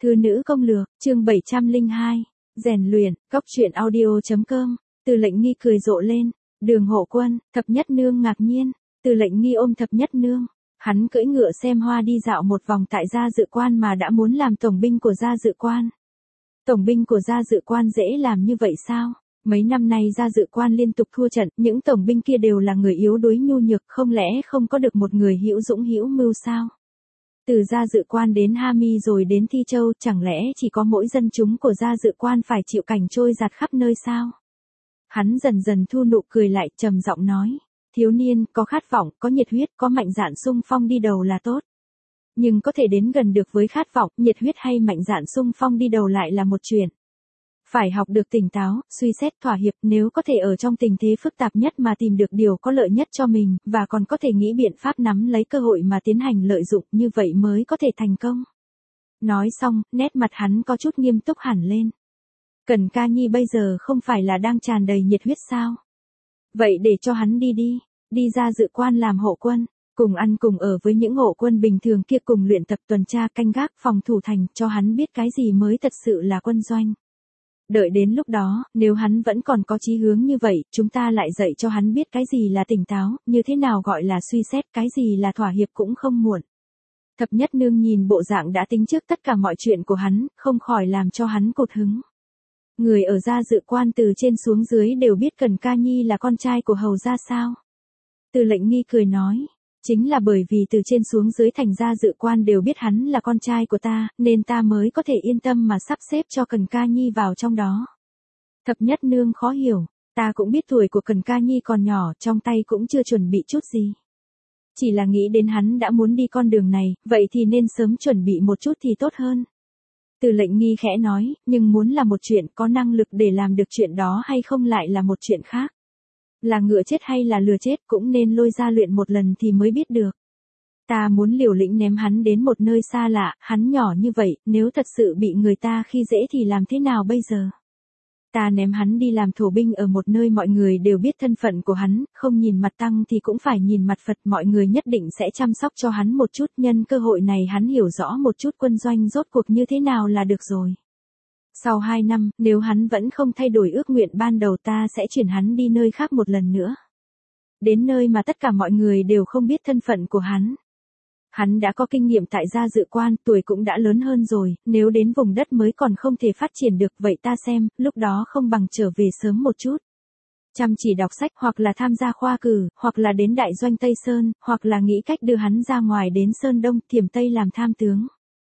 Thư nữ công lược, chương 702, rèn luyện, góc truyện audio.com, Từ Lệnh Nghi cười rộ lên, Đường Hộ Quân, Thập Nhất Nương ngạc nhiên, Từ Lệnh Nghi ôm Thập Nhất Nương, hắn cưỡi ngựa xem hoa đi dạo một vòng tại gia dự quan mà đã muốn làm tổng binh của gia dự quan. Tổng binh của gia dự quan dễ làm như vậy sao? Mấy năm nay gia dự quan liên tục thua trận, những tổng binh kia đều là người yếu đuối nhu nhược, không lẽ không có được một người hữu dũng hữu mưu sao? Từ gia dự quan đến Ha Mi rồi đến Thi Châu, chẳng lẽ chỉ có mỗi dân chúng của gia dự quan phải chịu cảnh trôi giạt khắp nơi sao? Hắn dần dần thu nụ cười lại, trầm giọng nói, thiếu niên, có khát vọng, có nhiệt huyết, có mạnh dạn xung phong đi đầu là tốt. Nhưng có thể đến gần được với khát vọng, nhiệt huyết hay mạnh dạn xung phong đi đầu lại là một chuyện. Phải học được tỉnh táo, suy xét thỏa hiệp, nếu có thể ở trong tình thế phức tạp nhất mà tìm được điều có lợi nhất cho mình, và còn có thể nghĩ biện pháp nắm lấy cơ hội mà tiến hành lợi dụng, như vậy mới có thể thành công. Nói xong, nét mặt hắn có chút nghiêm túc hẳn lên. Cẩn Ca Nhi bây giờ không phải là đang tràn đầy nhiệt huyết sao? Vậy để cho hắn đi ra dự quan làm hộ quân, cùng ăn cùng ở với những hộ quân bình thường kia, cùng luyện tập tuần tra canh gác phòng thủ thành, cho hắn biết cái gì mới thật sự là quân doanh. Đợi đến lúc đó, nếu hắn vẫn còn có chí hướng như vậy, chúng ta lại dạy cho hắn biết cái gì là tỉnh táo, như thế nào gọi là suy xét, cái gì là thỏa hiệp cũng không muộn. Thập Nhất Nương nhìn bộ dạng đã tính trước tất cả mọi chuyện của hắn, không khỏi làm cho hắn cột hứng. Người ở gia dự quan từ trên xuống dưới đều biết Cẩn Ca Nhi là con trai của hầu gia sao? Từ Lệnh Nghi cười nói, chính là bởi vì từ trên xuống dưới thành gia dự quan đều biết hắn là con trai của ta, nên ta mới có thể yên tâm mà sắp xếp cho Cẩn Ca Nhi vào trong đó. Thập Nhất Nương khó hiểu, ta cũng biết tuổi của Cẩn Ca Nhi còn nhỏ, trong tay cũng chưa chuẩn bị chút gì. Chỉ là nghĩ đến hắn đã muốn đi con đường này, vậy thì nên sớm chuẩn bị một chút thì tốt hơn. Từ Lệnh Nghi khẽ nói, nhưng muốn là một chuyện, có năng lực để làm được chuyện đó hay không lại là một chuyện khác. Là ngựa chết hay là lừa chết cũng nên lôi ra luyện một lần thì mới biết được. Ta muốn liều lĩnh ném hắn đến một nơi xa lạ, hắn nhỏ như vậy, nếu thật sự bị người ta khi dễ thì làm thế nào bây giờ? Ta ném hắn đi làm thổ binh ở một nơi mọi người đều biết thân phận của hắn, không nhìn mặt Tăng thì cũng phải nhìn mặt Phật, mọi người nhất định sẽ chăm sóc cho hắn một chút, nhân cơ hội này hắn hiểu rõ một chút quân doanh rốt cuộc như thế nào là được rồi. Sau 2 năm, nếu hắn vẫn không thay đổi ước nguyện ban đầu, ta sẽ chuyển hắn đi nơi khác một lần nữa. Đến nơi mà tất cả mọi người đều không biết thân phận của hắn. Hắn đã có kinh nghiệm tại gia dự quan, tuổi cũng đã lớn hơn rồi, nếu đến vùng đất mới còn không thể phát triển được, vậy ta xem, lúc đó không bằng trở về sớm một chút. Chăm chỉ đọc sách, hoặc là tham gia khoa cử, hoặc là đến đại doanh Tây Sơn, hoặc là nghĩ cách đưa hắn ra ngoài đến Sơn Đông, Thiểm Tây làm tham tướng.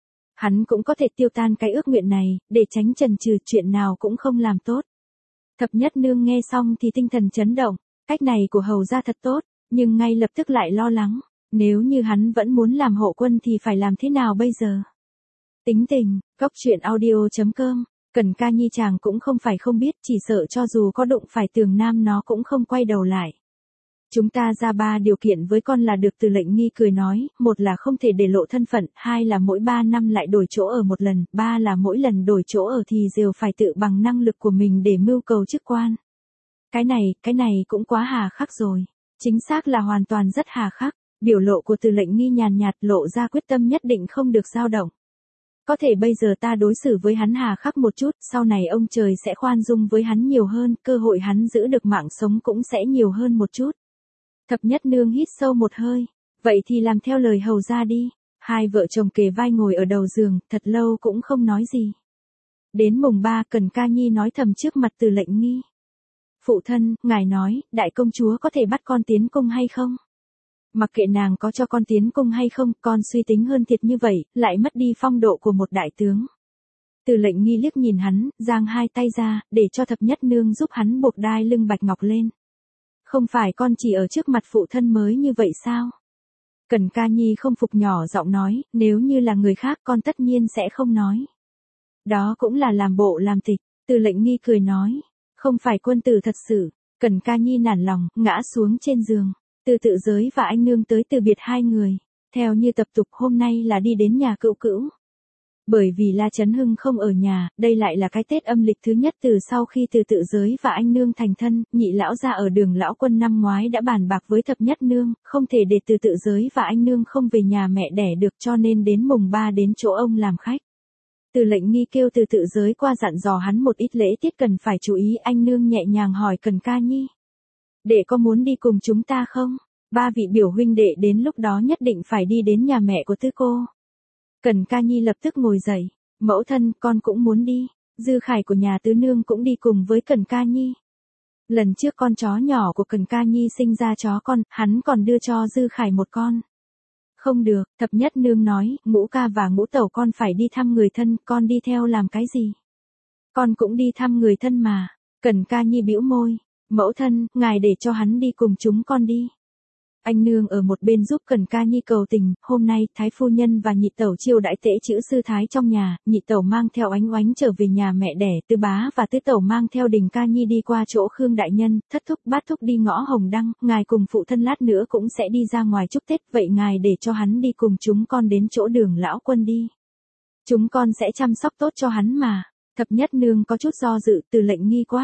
Hắn cũng có thể tiêu tan cái ước nguyện này, để tránh chần chừ, chuyện nào cũng không làm tốt. Thập Nhất Nương nghe xong thì tinh thần chấn động, cách này của hầu gia thật tốt, nhưng ngay lập tức lại lo lắng, nếu như hắn vẫn muốn làm hộ quân thì phải làm thế nào bây giờ? Tính tình, góc truyện audio.com, Cẩn Ca Nhi chàng cũng không phải không biết, chỉ sợ cho dù có đụng phải Tường Nam nó cũng không quay đầu lại. Chúng ta ra 3 điều kiện với con là được. Từ Lệnh Nghi cười nói, một là không thể để lộ thân phận, 2 là mỗi 3 năm lại đổi chỗ ở một lần, 3 là mỗi lần đổi chỗ ở thì đều phải tự bằng năng lực của mình để mưu cầu chức quan. Cái này cũng quá hà khắc rồi. Chính xác là hoàn toàn rất hà khắc. Biểu lộ của Từ Lệnh Nghi nhàn nhạt lộ ra quyết tâm nhất định không được dao động. Có thể bây giờ ta đối xử với hắn hà khắc một chút, sau này ông trời sẽ khoan dung với hắn nhiều hơn, cơ hội hắn giữ được mạng sống cũng sẽ nhiều hơn một chút. Thập Nhất Nương hít sâu một hơi, vậy thì làm theo lời hầu gia đi. Hai vợ chồng kề vai ngồi ở đầu giường, thật lâu cũng không nói gì. Đến mùng 3, Cẩn Ca Nhi nói thầm trước mặt Từ Lệnh Nghi. Phụ thân, ngài nói, đại công chúa có thể bắt con tiến cung hay không? Mặc kệ nàng có cho con tiến cung hay không, con suy tính hơn thiệt như vậy, lại mất đi phong độ của một đại tướng. Từ Lệnh Nghi liếc nhìn hắn, giang hai tay ra, để cho Thập Nhất Nương giúp hắn buộc đai lưng bạch ngọc lên. Không phải con chỉ ở trước mặt phụ thân mới như vậy sao? Cẩn Ca Nhi không phục nhỏ giọng nói, nếu như là người khác con tất nhiên sẽ không nói. Đó cũng là làm bộ làm tịch. Từ Lệnh Nghi cười nói, không phải quân tử thật sự. Cẩn Ca Nhi nản lòng, ngã xuống trên giường. Từ Tự Giới và anh nương tới từ biệt hai người. Theo như tập tục hôm nay là đi đến nhà cữu cữu. Bởi vì La Chấn Hưng không ở nhà, đây lại là cái Tết âm lịch thứ nhất từ sau khi Từ Tự Giới và anh nương thành thân, nhị lão gia ở Đường Lão Quân năm ngoái đã bàn bạc với Thập Nhất Nương, không thể để Từ Tự Giới và anh nương không về nhà mẹ đẻ được, cho nên đến mùng 3 đến chỗ ông làm khách. Từ Lệnh Nghi kêu từ tự giới qua dặn dò hắn một ít lễ tiết cần phải chú ý. Anh nương nhẹ nhàng hỏi Cần Ca Nhi. Đệ có muốn đi cùng chúng ta không? Ba vị biểu huynh đệ đến lúc đó nhất định phải đi đến nhà mẹ của tứ cô. Cần Ca Nhi lập tức ngồi dậy. Mẫu thân, con cũng muốn đi. Dư Khải của nhà tứ nương cũng đi cùng với Cần Ca Nhi. Lần trước con chó nhỏ của Cần Ca Nhi sinh ra chó con, hắn còn đưa cho Dư Khải một con. Không được, thập nhất nương nói, Ngũ ca và Ngũ tẩu con phải đi thăm người thân, con đi theo làm cái gì? Con cũng đi thăm người thân mà. Cần Ca Nhi bĩu môi. Mẫu thân, ngài để cho hắn đi cùng chúng con đi. Anh nương ở một bên giúp Cần Ca Nhi cầu tình. Hôm nay, Thái phu nhân và nhị tẩu chiêu đãi tễ chữ sư Thái trong nhà. Nhị tẩu mang theo Oánh Oánh trở về nhà mẹ đẻ. Tứ bá và tứ tẩu mang theo Đình Ca Nhi đi qua chỗ Khương đại nhân. Thất thúc bát thúc đi ngõ Hồng Đăng. Ngài cùng phụ thân lát nữa cũng sẽ đi ra ngoài chúc Tết. Vậy ngài để cho hắn đi cùng chúng con đến chỗ Đường lão quân đi. Chúng con sẽ chăm sóc tốt cho hắn mà. Thập nhất nương có chút do dự. Từ Lệnh Nghi quát.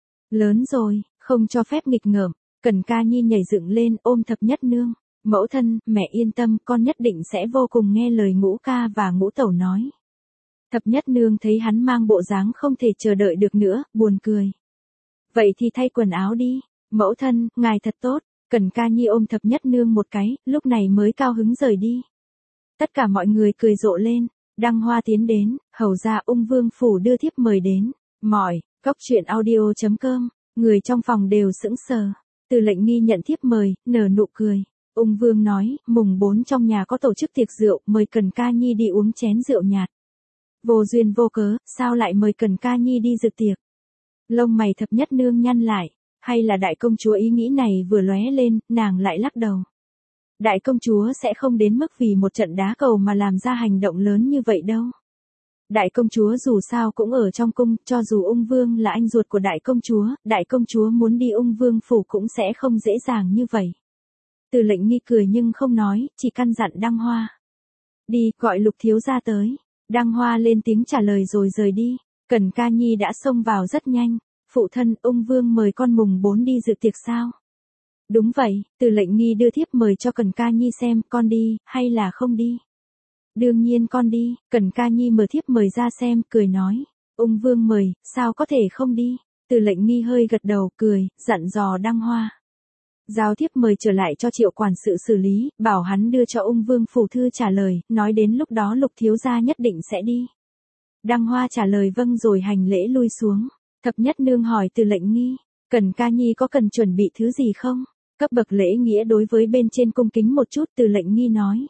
Lớn rồi, không cho phép nghịch ngợm. Cần Ca Nhi nhảy dựng lên ôm thập nhất nương. Mẫu thân, mẹ yên tâm, con nhất định sẽ vô cùng nghe lời Ngũ ca và Ngũ tẩu nói. Thập nhất nương thấy hắn mang bộ dáng không thể chờ đợi được nữa, buồn cười. Vậy thì thay quần áo đi. Mẫu thân, ngài thật tốt. Cần Ca Nhi ôm thập nhất nương một cái, lúc này mới cao hứng rời đi. Tất cả mọi người cười rộ lên. Đăng Hoa tiến đến, hầu ra Ung Vương phủ đưa thiếp mời đến. Mỏi, cóc truyện audio.com, người trong phòng đều sững sờ. Từ Lệnh Nghi nhận thiếp mời, nở nụ cười. Ung Vương nói, mùng 4 trong nhà có tổ chức tiệc rượu, mời Cần Ca Nhi đi uống chén rượu nhạt. Vô duyên vô cớ, sao lại mời Cần Ca Nhi đi dự tiệc? Lông mày thập nhất nương nhăn lại, hay là đại công chúa ý nghĩ này vừa lóe lên, nàng lại lắc đầu. Đại công chúa sẽ không đến mức vì một trận đá cầu mà làm ra hành động lớn như vậy đâu. Đại công chúa dù sao cũng ở trong cung, cho dù Ung Vương là anh ruột của đại công chúa muốn đi Ung Vương phủ cũng sẽ không dễ dàng như vậy. Từ Lệnh Nghi cười nhưng không nói, chỉ căn dặn Đăng Hoa. Đi, gọi Lục thiếu gia tới. Đăng Hoa lên tiếng trả lời rồi rời đi. Cần Ca Nhi đã xông vào rất nhanh. Phụ thân, Ung Vương mời con mùng 4 đi dự tiệc sao? Đúng vậy, Từ Lệnh Nghi đưa thiếp mời cho Cần Ca Nhi xem, con đi, hay là không đi? Đương nhiên con đi. Cần Ca Nhi mở thiếp mời ra xem, cười nói. Ung Vương mời, sao có thể không đi? Từ Lệnh Nghi hơi gật đầu, cười, dặn dò Đăng Hoa. Giao thiếp mời trở lại cho Triệu quản sự xử lý, bảo hắn đưa cho Ung Vương phủ thư trả lời, nói đến lúc đó Lục thiếu gia nhất định sẽ đi. Đăng Hoa trả lời vâng rồi hành lễ lui xuống. Thập nhất nương hỏi Từ Lệnh Nghi, Cần Ca Nhi có cần chuẩn bị thứ gì không? Cấp bậc lễ nghĩa đối với bên trên cung kính một chút. Từ Lệnh Nghi nói.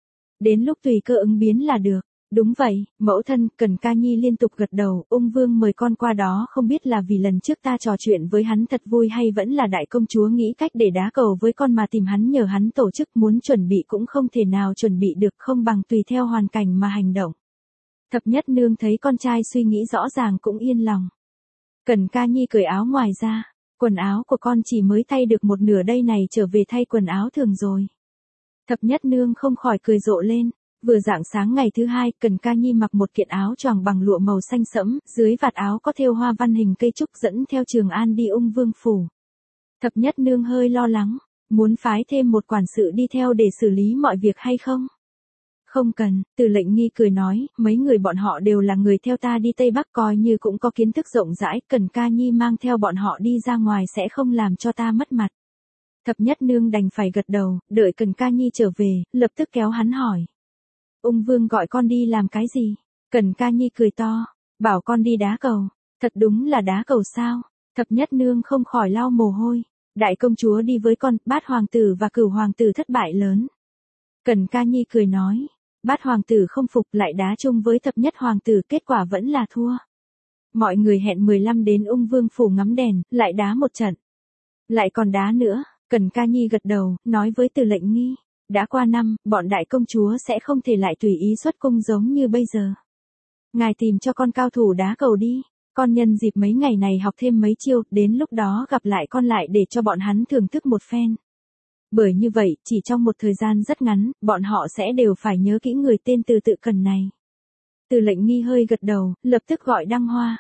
Đến lúc tùy cơ ứng biến là được. Đúng vậy, mẫu thân. Cần Ca Nhi liên tục gật đầu. Ung Vương mời con qua đó không biết là vì lần trước ta trò chuyện với hắn thật vui hay vẫn là đại công chúa nghĩ cách để đá cầu với con mà tìm hắn nhờ hắn tổ chức, muốn chuẩn bị cũng không thể nào chuẩn bị được, không bằng tùy theo hoàn cảnh mà hành động. Thập nhất nương thấy con trai suy nghĩ rõ ràng cũng yên lòng. Cần Ca Nhi cởi áo ngoài ra. Quần áo của con chỉ mới thay được một nửa đây này, trở về thay quần áo thường rồi. Thập nhất nương không khỏi cười rộ lên. Vừa rạng sáng ngày thứ hai, Cần Ca Nhi mặc một kiện áo choàng bằng lụa màu xanh sẫm, dưới vạt áo có thêu hoa văn hình cây trúc, dẫn theo Trường An đi Ung Vương phủ. Thập nhất nương hơi lo lắng, muốn phái thêm một quản sự đi theo để xử lý mọi việc hay không? Không cần. Từ Lệnh Nghi cười nói, mấy người bọn họ đều là người theo ta đi Tây Bắc, coi như cũng có kiến thức rộng rãi, Cần Ca Nhi mang theo bọn họ đi ra ngoài sẽ không làm cho ta mất mặt. Thập nhất nương đành phải gật đầu, đợi Cần Ca Nhi trở về, lập tức kéo hắn hỏi. Ung Vương gọi con đi làm cái gì? Cần Ca Nhi cười to, bảo con đi đá cầu. Thật đúng là đá cầu sao? Thập nhất nương không khỏi lau mồ hôi. Đại công chúa đi với con, Bát hoàng tử và Cửu hoàng tử thất bại lớn. Cần Ca Nhi cười nói, Bát hoàng tử không phục lại đá chung với thập nhất hoàng tử, kết quả vẫn là thua. Mọi người hẹn 15 đến Ung Vương phủ ngắm đèn, lại đá một trận. Lại còn đá nữa. Cần Ca Nhi gật đầu, nói với Từ Lệnh Nghi. Đã qua năm, bọn đại công chúa sẽ không thể lại tùy ý xuất cung giống như bây giờ. Ngài tìm cho con cao thủ đá cầu đi. Con nhân dịp mấy ngày này học thêm mấy chiêu, đến lúc đó gặp lại con lại để cho bọn hắn thưởng thức một phen. Bởi như vậy, chỉ trong một thời gian rất ngắn, bọn họ sẽ đều phải nhớ kỹ người tên Từ Tự Cần này. Từ Lệnh Nghi hơi gật đầu, lập tức gọi Đăng Hoa.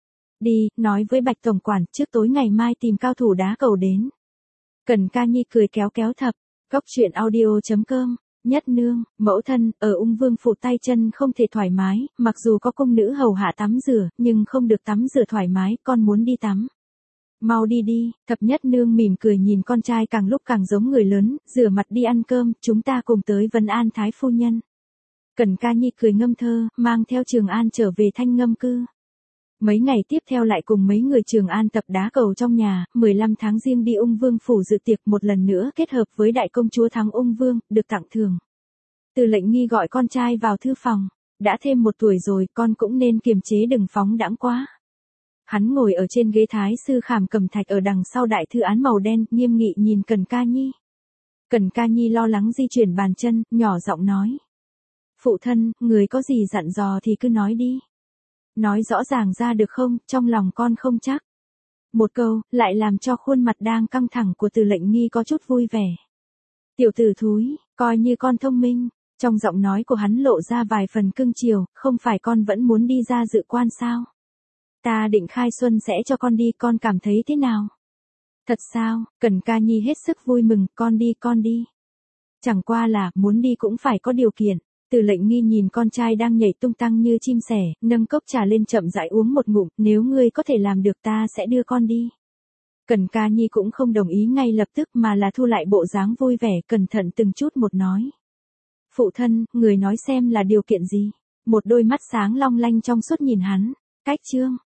Đi, nói với Bạch tổng quản, trước tối ngày mai tìm cao thủ đá cầu đến. Cần Ca Nhi cười kéo kéo thập. Cóc truyện audio.com Nhất nương, mẫu thân, ở ung vương phủ tay chân không thể thoải mái, mặc dù có cung nữ hầu hạ tắm rửa, nhưng không được tắm rửa thoải mái, con muốn đi tắm. Mau đi đi, thập nhất nương mỉm cười nhìn con trai càng lúc càng giống người lớn, rửa mặt đi ăn cơm, chúng ta cùng tới vấn an thái phu nhân. Cẩn Ca Nhi cười ngâm thơ, mang theo Trường An trở về Thanh Ngâm Cư. Mấy ngày tiếp theo lại cùng mấy người Trường An tập đá cầu trong nhà, 15 tháng riêng đi ung vương phủ dự tiệc một lần nữa kết hợp với đại công chúa thắng ung vương, được tặng thưởng. Từ Lệnh Nghi gọi con trai vào thư phòng, đã thêm 1 tuổi rồi, con cũng nên kiềm chế đừng phóng đãng quá. Hắn ngồi ở trên ghế thái sư khảm cẩm thạch ở đằng sau đại thư án màu đen, nghiêm nghị nhìn Cẩn Ca Nhi. Cẩn Ca Nhi lo lắng di chuyển bàn chân, nhỏ giọng nói. Phụ thân, người có gì dặn dò thì cứ nói đi. Nói rõ ràng ra được không, trong lòng con không chắc. Một câu, lại làm cho khuôn mặt đang căng thẳng của Từ Lệnh Nghi có chút vui vẻ. Tiểu tử thúi, coi như con thông minh. Trong giọng nói của hắn lộ ra vài phần cưng chiều, không phải con vẫn muốn đi ra dự quan sao? Ta định khai xuân sẽ cho con đi, con cảm thấy thế nào? Thật sao? Cẩn Ca Nhi hết sức vui mừng, con đi. Chẳng qua là, muốn đi cũng phải có điều kiện. Từ Lệnh Nghi nhìn con trai đang nhảy tung tăng như chim sẻ, nâng cốc trà lên chậm rãi uống một ngụm, nếu ngươi có thể làm được ta sẽ đưa con đi. Cẩn Ca Nhi cũng không đồng ý ngay lập tức mà là thu lại bộ dáng vui vẻ, cẩn thận từng chút một nói. Phụ thân, người nói xem là điều kiện gì? Một đôi mắt sáng long lanh trong suốt nhìn hắn. Cách chương